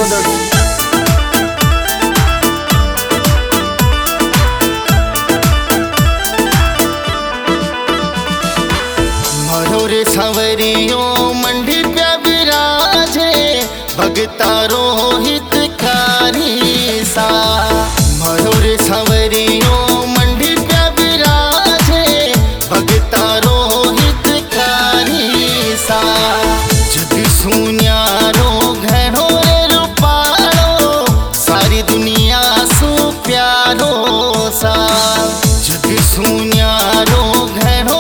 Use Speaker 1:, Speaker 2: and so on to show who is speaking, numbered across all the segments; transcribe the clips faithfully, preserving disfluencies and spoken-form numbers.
Speaker 1: Brothers।
Speaker 2: रे सवरियों मंडी पे विराजे भगता रोहित कारी सा। मरो रे सवरियों मंडी पे विराजे भगता रोहित कारी सा। जग सुन्यारो घरो रे रूपारो सारी दुनिया सु प्यारो सा। जग सुन्यारो घरो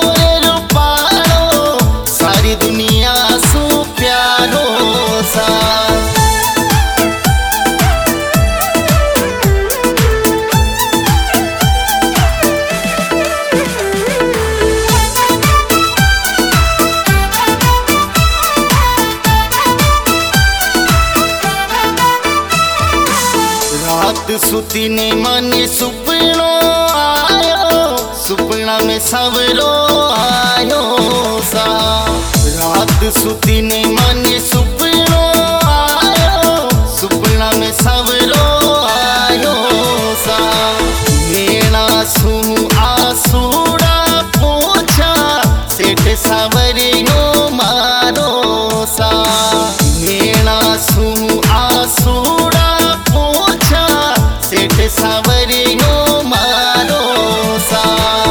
Speaker 2: दुनिया सु प्यारो सा। रात सुती ने मन सुपनो आयो सुपना में सवरो आयो सा। रात सुती ने मन सुपनो आयो सुपना में सवरो आयो सा। मेरा सु आसूड़ा पूछा सेठ सवरियो मारो सा। मेरा सु आसूड़ा पूछा सेठ सवरियो मारो सा।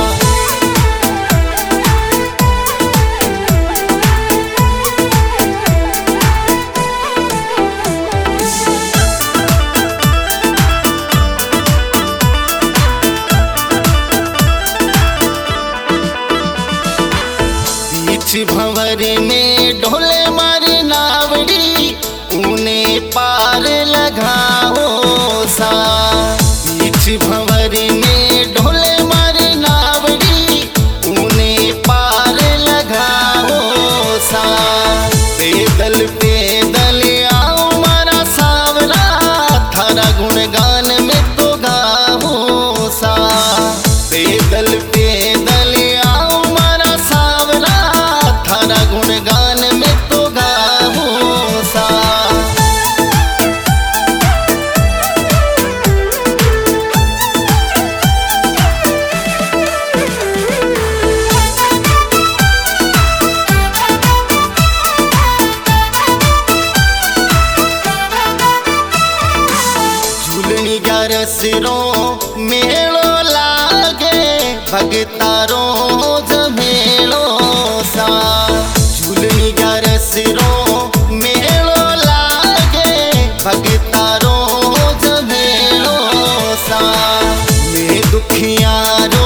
Speaker 2: भंवर में ढोले मारी नावड़ी उने पार लगाओ सा। बीच भंवर में ढोले मारी नावड़ी उने पार लगाओ सा। पैदल पैदल आओ मारा सावरा थारा गुणगान में तो गाओ सा। पैदल पैदल आओ मारा सावरा थारा गुणगान में तो गाओ सा। झूलनी ग्यारसरो मेलो लागे भगता रोज मेलो सा। झूलनी ग्यारसरो मेलो लागे भगता रोज मेलो सा। मैं दुखियारो